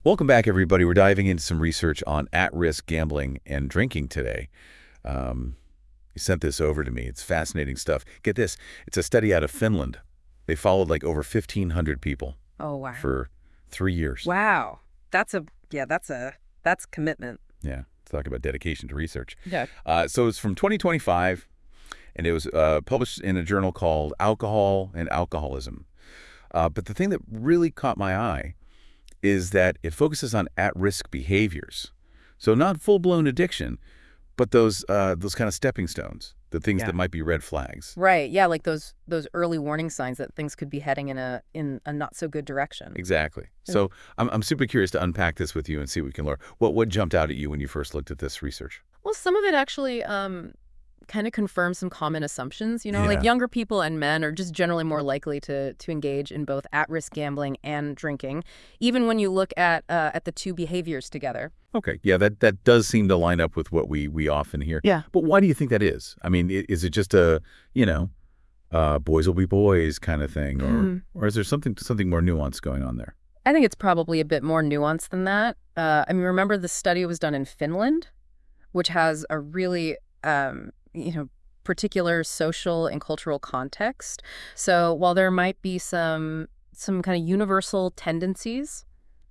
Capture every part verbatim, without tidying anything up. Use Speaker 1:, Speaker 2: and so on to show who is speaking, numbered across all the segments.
Speaker 1: Welcome back, everybody. We're diving into some research on at-risk gambling and drinking today. Um, you sent this over to me. It's fascinating stuff. Get this. It's a study out of Finland. They followed like over fifteen hundred people
Speaker 2: Oh, wow.
Speaker 1: for three years.
Speaker 2: Wow. That's a, yeah, that's a, that's commitment.
Speaker 1: Yeah. Talk about dedication to research.
Speaker 2: Yeah.
Speaker 1: Uh, so it's from twenty twenty-five, and it was uh, published in a journal called Alcohol and Alcoholism. Uh, but the thing that really caught my eye is that it focuses on at-risk behaviors. So not full-blown addiction, but those uh, those kind of stepping stones, the things
Speaker 2: Yeah.
Speaker 1: that might be red flags.
Speaker 2: Right. Yeah, like those those early warning signs that things could be heading in a in a not so good direction.
Speaker 1: Exactly. So I'm, I'm super curious to unpack this with you and see what we can learn. What, what jumped out at you when you first looked at this research?
Speaker 2: Well, some of it actually um kind of confirms some common assumptions, you know, like
Speaker 1: Yeah.
Speaker 2: younger people and men are just generally more likely to to engage in both at-risk gambling and drinking, even when you look at uh, at the two behaviors together.
Speaker 1: Okay. Yeah, that, that does seem to line up with what we, we often hear.
Speaker 2: Yeah.
Speaker 1: But why do you think that is? I mean, i- is it just a, you know, uh, boys will be boys kind of thing? Or,
Speaker 2: Mhm.
Speaker 1: or is there something something more nuanced going on there?
Speaker 2: I think it's probably a bit more nuanced than that. Uh, I mean, remember the study was done in Finland, which has a really, um, you know, particular social and cultural context. So while there might be some some kind of universal tendencies,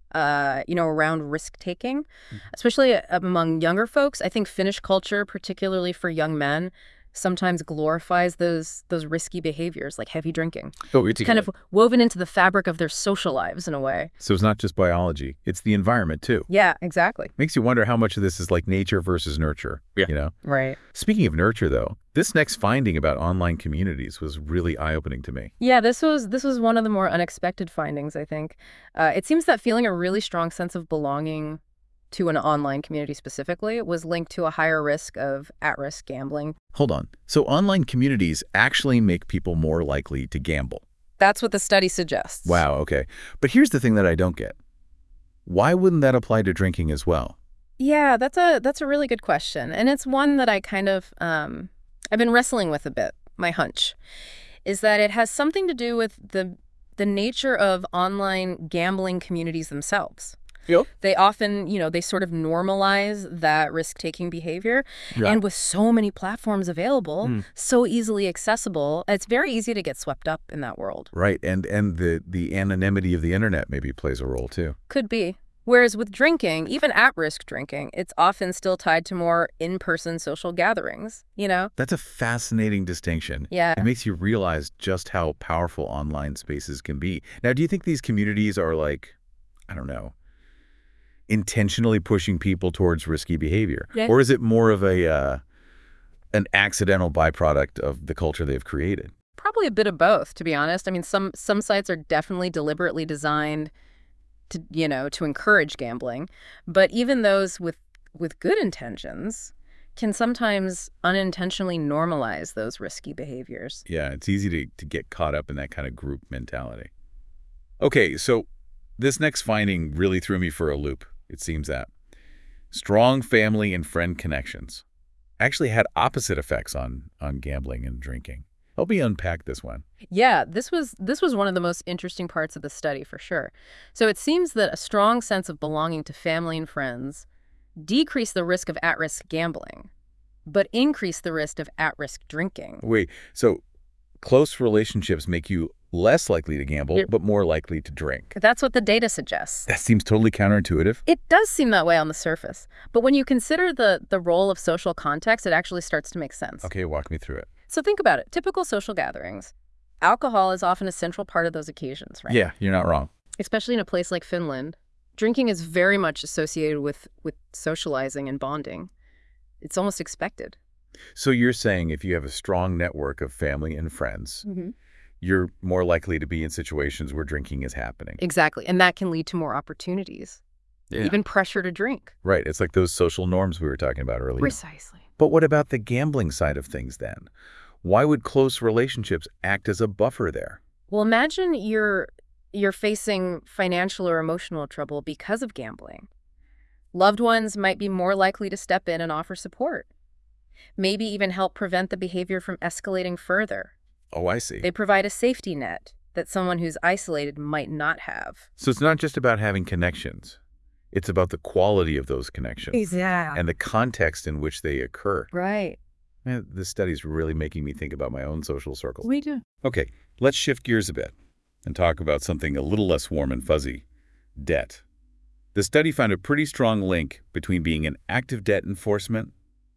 Speaker 2: uh, you know, around risk taking, especially among younger folks, I think Finnish culture, particularly for young men, sometimes glorifies those those risky behaviors like heavy drinking.
Speaker 1: Oh,
Speaker 2: It's kind of woven into the fabric of their social lives in a way.
Speaker 1: So it's not just biology, it's the environment too.
Speaker 2: Yeah, exactly.
Speaker 1: Makes you wonder how much of this is like nature versus nurture.
Speaker 3: Yeah.
Speaker 1: You know?
Speaker 2: Right.
Speaker 1: Speaking of nurture, though, this next finding about online communities was really eye-opening to me.
Speaker 2: Yeah, this was this was one of the more unexpected findings, I think. Uh, it seems that feeling a really strong sense of belonging to an online community specifically was linked to a higher risk of at-risk gambling.
Speaker 1: Hold on. So online communities actually make people more likely to gamble.
Speaker 2: That's what the study suggests.
Speaker 1: Wow, okay. But here's the thing that I don't get. Why wouldn't that apply to drinking as well?
Speaker 2: Yeah, that's a that's a really good question, and it's one that I kind of um, I've been wrestling with a bit. My hunch is that it has something to do with the the nature of online gambling communities themselves.
Speaker 1: Yep.
Speaker 2: They often, you know, they sort of normalize that risk-taking behavior.
Speaker 1: Yeah.
Speaker 2: And with so many platforms available,
Speaker 1: Mm.
Speaker 2: so easily accessible, it's very easy to get swept up in that world.
Speaker 1: Right, and and the, the anonymity of the internet maybe plays a role too.
Speaker 2: Could be. Whereas with drinking, even at-risk drinking, it's often still tied to more in-person social gatherings, you know?
Speaker 1: That's a fascinating distinction.
Speaker 2: Yeah.
Speaker 1: It makes you realize just how powerful online spaces can be. Now, do you think these communities are like, I don't know, intentionally pushing people towards risky behavior?
Speaker 2: Yeah.
Speaker 1: Or is it more of a uh, an accidental byproduct of the culture they've created?
Speaker 2: Probably a bit of both, to be honest. I mean, some some sites are definitely deliberately designed to, you know, to encourage gambling, but even those with with good intentions can sometimes unintentionally normalize those risky behaviors.
Speaker 1: Yeah, it's easy to, to get caught up in that kind of group mentality. Okay, so this next finding really threw me for a loop, it seems that. Strong family and friend connections actually had opposite effects on, on gambling and drinking. Help me unpack this one.
Speaker 2: Yeah, this was this was one of the most interesting parts of the study for sure. So it seems that a strong sense of belonging to family and friends decrease the risk of at-risk gambling, but increase the risk of at-risk drinking.
Speaker 1: Wait, so close relationships make you less likely to gamble,
Speaker 2: Yep.
Speaker 1: but more likely to drink.
Speaker 2: That's what the data suggests.
Speaker 1: That seems totally counterintuitive.
Speaker 2: It does seem that way on the surface, but when you consider the the role of social context, it actually starts to make sense.
Speaker 1: Okay, walk me through it.
Speaker 2: So think about it. Typical social gatherings. Alcohol is often a central part of those occasions, right?
Speaker 1: Yeah, you're not wrong.
Speaker 2: Especially in a place like Finland. Drinking is very much associated with, with socializing and bonding. It's almost expected.
Speaker 1: So you're saying if you have a strong network of family and friends,
Speaker 2: Mm-hmm.
Speaker 1: you're more likely to be in situations where drinking is happening.
Speaker 2: Exactly. And that can lead to more opportunities,
Speaker 1: Yeah.
Speaker 2: even pressure to drink.
Speaker 1: Right. It's like those social norms we were talking about earlier.
Speaker 2: Precisely.
Speaker 1: But what about the gambling side of things then? Why would close relationships act as a buffer there?
Speaker 2: Well, imagine you're you're facing financial or emotional trouble because of gambling. Loved ones might be more likely to step in and offer support. Maybe even help prevent the behavior from escalating further.
Speaker 1: Oh, I see.
Speaker 2: They provide a safety net that someone who's isolated might not have.
Speaker 1: So it's not just about having connections. It's about the quality of those connections
Speaker 2: Exactly.
Speaker 1: and the context in which they occur.
Speaker 2: Right.
Speaker 1: Man, this study's really making me think about my own social circles.
Speaker 2: We do.
Speaker 1: Okay, let's shift gears a bit and talk about something a little less warm and fuzzy, debt. The study found a pretty strong link between being an active debt enforcement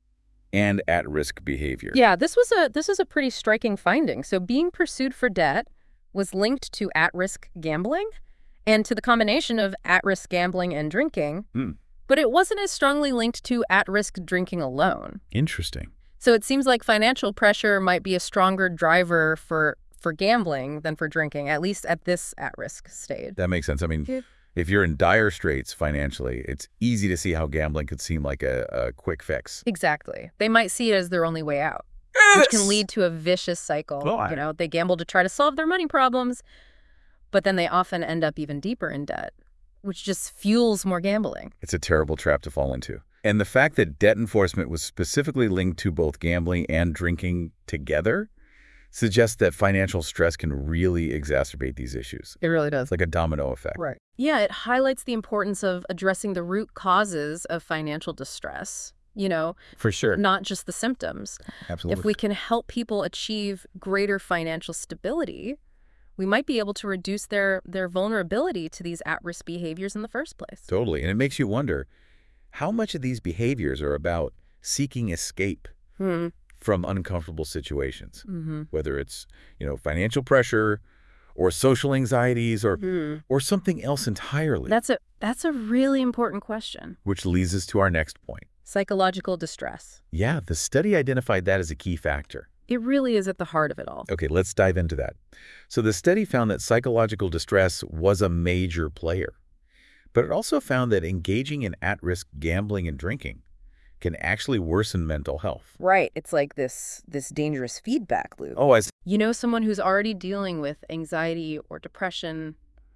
Speaker 1: and at-risk behavior.
Speaker 2: Yeah, this was a this is a pretty striking finding. So being pursued for debt was linked to at-risk gambling and to the combination of at-risk gambling and drinking,
Speaker 1: Hmm.
Speaker 2: but it wasn't as strongly linked to at-risk drinking alone.
Speaker 1: Interesting.
Speaker 2: So it seems like financial pressure might be a stronger driver for for gambling than for drinking, at least at this at-risk stage.
Speaker 1: That makes sense. I mean,
Speaker 2: Yeah.
Speaker 1: if you're in dire straits financially, it's easy to see how gambling could seem like a, a quick fix.
Speaker 2: Exactly. They might see it as their only way out, which can lead to a vicious cycle.
Speaker 1: Oh, I-
Speaker 2: You know, they gamble to try to solve their money problems, but then they often end up even deeper in debt, which just fuels more gambling.
Speaker 1: It's a terrible trap to fall into. And the fact that debt enforcement was specifically linked to both gambling and drinking together suggests that financial stress can really exacerbate these issues.
Speaker 2: It really does.
Speaker 1: It's like a domino effect.
Speaker 2: Right. Yeah, it highlights the importance of addressing the root causes of financial distress, you know,
Speaker 1: For sure.
Speaker 2: not just the symptoms.
Speaker 1: Absolutely.
Speaker 2: If we can help people achieve greater financial stability, we might be able to reduce their, their vulnerability to these at-risk behaviors in the first place.
Speaker 1: Totally. And it makes you wonder how much of these behaviors are about seeking escape
Speaker 2: Hmm.
Speaker 1: from uncomfortable situations,
Speaker 2: Mm-hmm.
Speaker 1: whether it's, you know, financial pressure or social anxieties or
Speaker 2: Hmm.
Speaker 1: or something else entirely.
Speaker 2: That's a that's a really important question.
Speaker 1: Which leads us to our next point.
Speaker 2: Psychological distress.
Speaker 1: Yeah, the study identified that as a key factor.
Speaker 2: It really is at the heart of it all.
Speaker 1: Okay, let's dive into that. So the study found that psychological distress was a major player, but it also found that engaging in at-risk gambling and drinking can actually worsen mental health.
Speaker 2: Right. It's like this this dangerous feedback loop.
Speaker 1: Oh, I see.
Speaker 2: You know, someone who's already dealing with anxiety or depression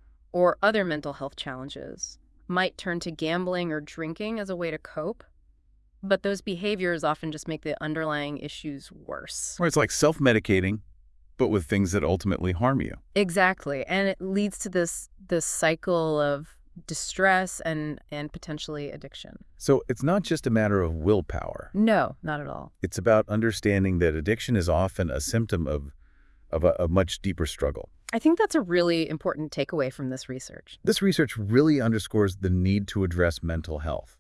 Speaker 2: or other mental health challenges might turn to gambling or drinking as a way to cope, but those behaviors often just make the underlying issues worse.
Speaker 1: Or it's like self-medicating, but with things that ultimately harm you.
Speaker 2: Exactly. And it leads to this this cycle of distress and and potentially addiction.
Speaker 1: So it's not just a matter of willpower.
Speaker 2: No, not at all.
Speaker 1: It's about understanding that addiction is often a symptom of, of a, a much deeper struggle.
Speaker 2: I think that's a really important takeaway from this research.
Speaker 1: This research really underscores the need to address mental health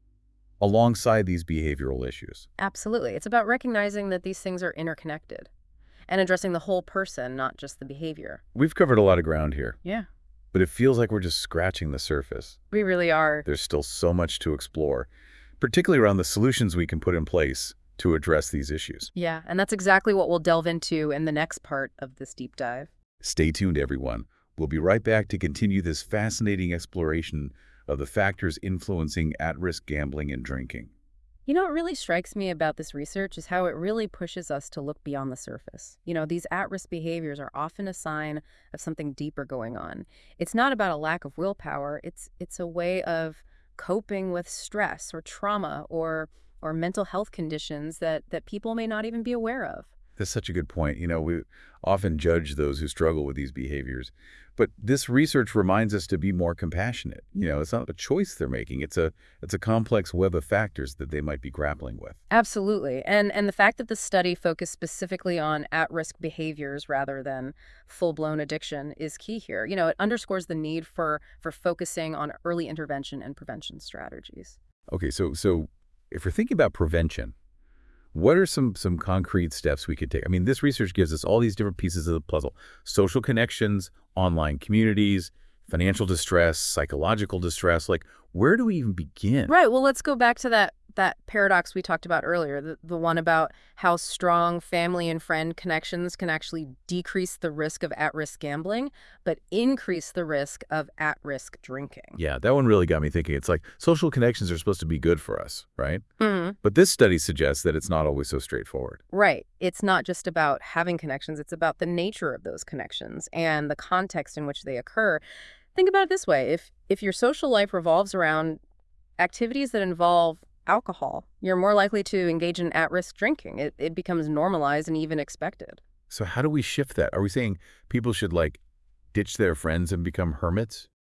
Speaker 1: alongside these behavioral issues.
Speaker 2: Absolutely. It's about recognizing that these things are interconnected and addressing the whole person, not just the behavior.
Speaker 1: We've covered a lot of ground here,
Speaker 2: Yeah,
Speaker 1: but it feels like we're just scratching the surface.
Speaker 2: we really are.
Speaker 1: There's still so much to explore, particularly around the solutions we can put in place to address these issues.
Speaker 2: Yeah, and that's exactly what we'll delve into in the next part of this deep dive.
Speaker 1: Stay tuned, everyone. We'll be right back to continue this fascinating exploration of the factors influencing at-risk gambling and drinking.
Speaker 2: You know, what really strikes me about this research is how it really pushes us to look beyond the surface. You know, these at-risk behaviors are often a sign of something deeper going on. It's not about a lack of willpower. It's it's a way of coping with stress or trauma or or mental health conditions that that people may not even be aware of.
Speaker 1: That's such a good point. You know, we often judge those who struggle with these behaviors, but this research reminds us to be more compassionate. You know, it's not a choice they're making. It's a it's a complex web of factors that they might be grappling with.
Speaker 2: Absolutely. And and the fact that the study focused specifically on at-risk behaviors rather than full-blown addiction is key here. You know, it underscores the need for for focusing on early intervention and prevention strategies.
Speaker 1: Okay, so so if we're thinking about prevention, what are some some concrete steps we could take? I mean, this research gives us all these different pieces of the puzzle: social connections, online communities, financial distress, psychological distress. Like, where do we even begin?
Speaker 2: Right. Well, let's go back to that that paradox we talked about earlier, the, the one about how strong family and friend connections can actually decrease the risk of at-risk gambling, but increase the risk of at-risk drinking.
Speaker 1: Yeah, that one really got me thinking. It's like social connections are supposed to be good for us, right?
Speaker 2: Mhm.
Speaker 1: But this study suggests that it's not always so straightforward.
Speaker 2: Right. It's not just about having connections, it's about the nature of those connections and the context in which they occur. Think about it this way. If if your social life revolves around activities that involve alcohol, you're more likely to engage in at-risk drinking. It, it becomes normalized and even expected.
Speaker 1: So how do we shift that? Are we saying people should, like, ditch their friends and become hermits?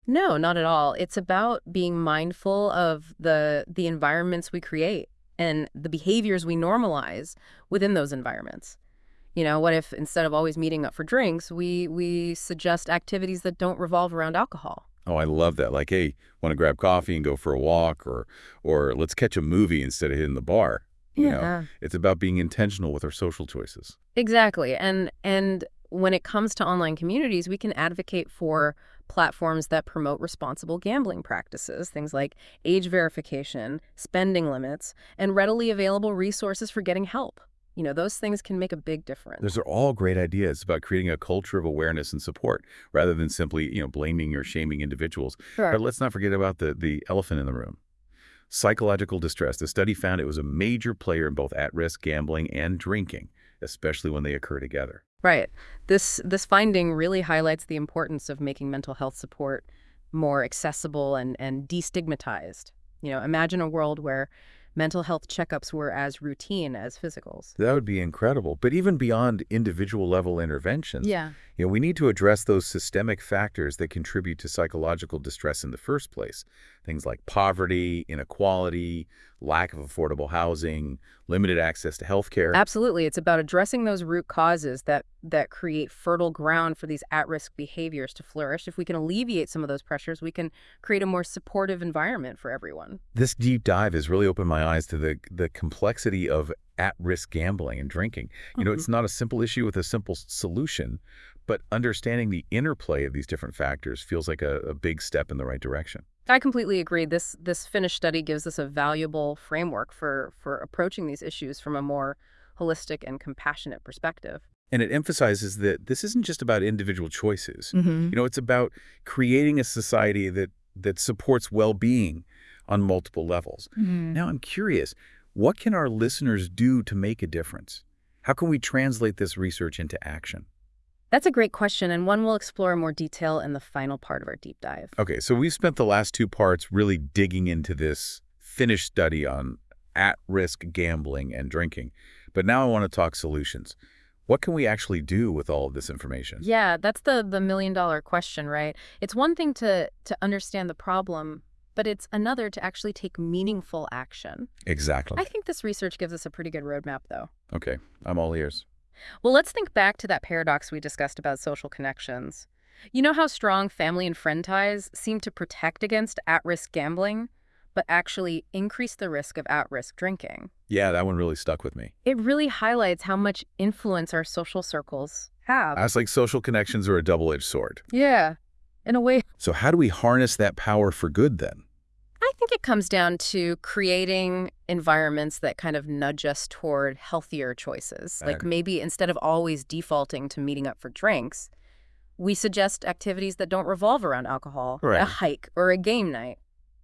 Speaker 2: No, not at all. It's about being mindful of the the environments we create and the behaviors we normalize within those environments. You know, what if instead of always meeting up for drinks, we we suggest activities that don't revolve around alcohol?
Speaker 1: Oh, I love that. Like, hey, want to grab coffee and go for a walk, or or let's catch a movie instead of hitting the bar. You know,
Speaker 2: Yeah.
Speaker 1: it's about being intentional with our social choices.
Speaker 2: Exactly. And and when it comes to online communities, we can advocate for platforms that promote responsible gambling practices, things like age verification, spending limits, and readily available resources for getting help. You know, those things can make a big difference.
Speaker 1: Those are all great ideas about creating a culture of awareness and support rather than simply, you know, blaming or shaming individuals. But
Speaker 2: Sure.
Speaker 1: let's not forget about the, the elephant in the room. Psychological distress. The study found it was a major player in both at-risk gambling and drinking, especially when they occur together.
Speaker 2: Right. This this finding really highlights the importance of making mental health support more accessible and and destigmatized. You know, imagine a world where mental health checkups were as routine as physicals.
Speaker 1: That would be incredible. But even beyond individual level interventions,
Speaker 2: Yeah.
Speaker 1: you know, we need to address those systemic factors that contribute to psychological distress in the first place. Things like poverty, inequality, lack of affordable housing, limited access to health care.
Speaker 2: Absolutely. It's about addressing those root causes that that create fertile ground for these at-risk behaviors to flourish. If we can alleviate some of those pressures, we can create a more supportive environment for everyone.
Speaker 1: This deep dive has really opened my eyes to the, the complexity of at-risk gambling and drinking. You know,
Speaker 2: Mhm.
Speaker 1: it's not a simple issue with a simple s- solution, but understanding the interplay of these different factors feels like a, a big step in the right direction.
Speaker 2: I completely agree. This this Finnish study gives us a valuable framework for for approaching these issues from a more holistic and compassionate perspective.
Speaker 1: And it emphasizes that this isn't just about individual choices.
Speaker 2: Mm-hmm.
Speaker 1: You know, it's about creating a society that that supports well-being on multiple levels. Now, I'm curious, what can our listeners do to make a difference? How can we translate this research into action?
Speaker 2: That's a great question, and one we'll explore in more detail in the final part of our deep dive.
Speaker 1: Okay, so we've spent the last two parts really digging into this Finnish study on at-risk gambling and drinking. But now I want to talk solutions. What can we actually do with all of this information?
Speaker 2: Yeah, that's the the million dollar question, right? It's one thing to to understand the problem, but it's another to actually take meaningful action.
Speaker 1: Exactly.
Speaker 2: I think this research gives us a pretty good roadmap, though.
Speaker 1: Okay, I'm all ears.
Speaker 2: Well, let's think back to that paradox we discussed about social connections. You know how strong family and friend ties seem to protect against at-risk gambling, but actually increase the risk of at-risk drinking?
Speaker 1: Yeah, that one really stuck with me.
Speaker 2: It really highlights how much influence our social circles have.
Speaker 1: I was like, social connections are a double-edged sword.
Speaker 2: Yeah, in a way.
Speaker 1: So how do we harness that power for good then?
Speaker 2: I think it comes down to creating environments that kind of nudge us toward healthier choices. Like
Speaker 1: Okay.
Speaker 2: maybe instead of always defaulting to meeting up for drinks, we suggest activities that don't revolve around alcohol,
Speaker 1: Right.
Speaker 2: a hike or a game night,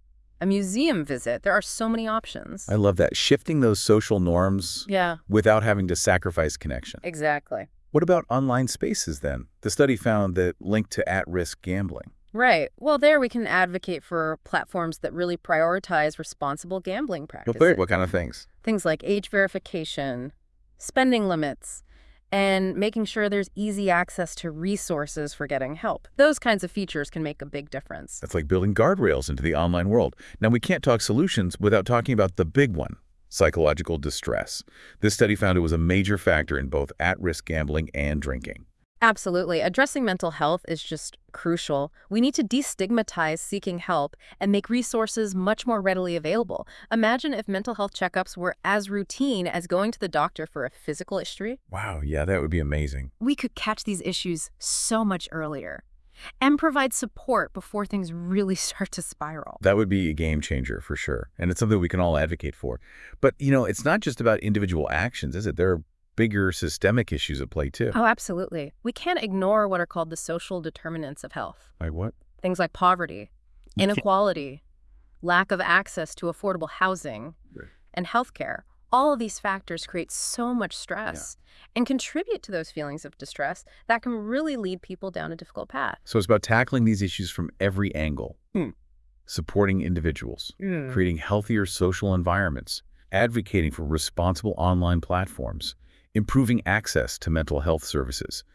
Speaker 2: a museum visit. There are so many options.
Speaker 1: I love that. Shifting those social norms
Speaker 2: Yeah,
Speaker 1: without having to sacrifice connection.
Speaker 2: exactly.
Speaker 1: What about online spaces then? The study found that linked to at-risk gambling.
Speaker 2: Right. Well, there we can advocate for platforms that really prioritize responsible gambling
Speaker 1: Well,
Speaker 2: practices.
Speaker 1: there- What kind of things?
Speaker 2: Things like age verification, spending limits, and making sure there's easy access to resources for getting help. Those kinds of features can make a big difference.
Speaker 1: That's like building guardrails into the online world. Now, we can't talk solutions without talking about the big one, psychological distress. This study found it was a major factor in both at-risk gambling and drinking.
Speaker 2: Absolutely. Addressing mental health is just crucial. We need to destigmatize seeking help and make resources much more readily available. Imagine if mental health checkups were as routine as going to the doctor for a physical history.
Speaker 1: Wow, yeah, that would be amazing.
Speaker 2: We could catch these issues so much earlier and provide support before things really start to spiral.
Speaker 1: That would be a game changer for sure. And it's something we can all advocate for. But, you know, it's not just about individual actions, is it? There are bigger systemic issues at play too.
Speaker 2: Oh, absolutely. We can't ignore what are called the social determinants of health.
Speaker 1: Like what?
Speaker 2: Things like poverty, inequality, lack of access to affordable housing,
Speaker 1: Right.
Speaker 2: and healthcare. All of these factors create so much stress and contribute to those feelings of distress that can really lead people down a difficult path.
Speaker 1: So it's about tackling these issues from every angle.
Speaker 2: Hmm.
Speaker 1: Supporting individuals, creating healthier social environments, advocating for responsible online platforms, improving access to mental health services,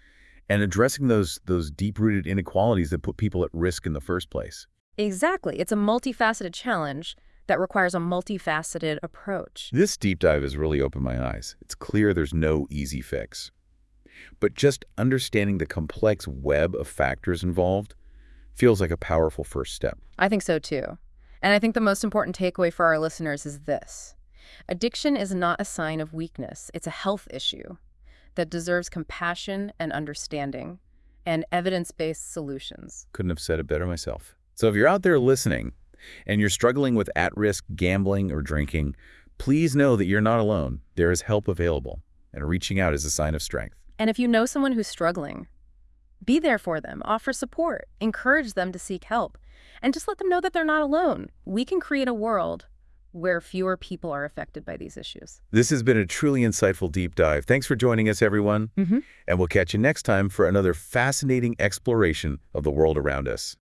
Speaker 1: And addressing those, those deep-rooted inequalities that put people at risk in the first place.
Speaker 2: Exactly. It's a multifaceted challenge that requires a multifaceted approach.
Speaker 1: This deep dive has really opened my eyes. It's clear there's no easy fix. But just understanding the complex web of factors involved feels like a powerful first step.
Speaker 2: I think so too. And I think the most important takeaway for our listeners is this. Addiction is not a sign of weakness. It's a health issue that deserves compassion and understanding and evidence-based solutions.
Speaker 1: Couldn't have said it better myself. So if you're out there listening and you're struggling with at-risk gambling or drinking, please know that you're not alone. There is help available, and reaching out is a sign of strength.
Speaker 2: And if you know someone who's struggling, be there for them, offer support, encourage them to seek help, and just let them know that they're not alone. We can create a world where fewer people are affected by these issues.
Speaker 1: This has been a truly insightful deep dive. Thanks for joining us, everyone.
Speaker 2: Mm-hmm.
Speaker 1: And we'll catch you next time for another fascinating exploration of the world around us.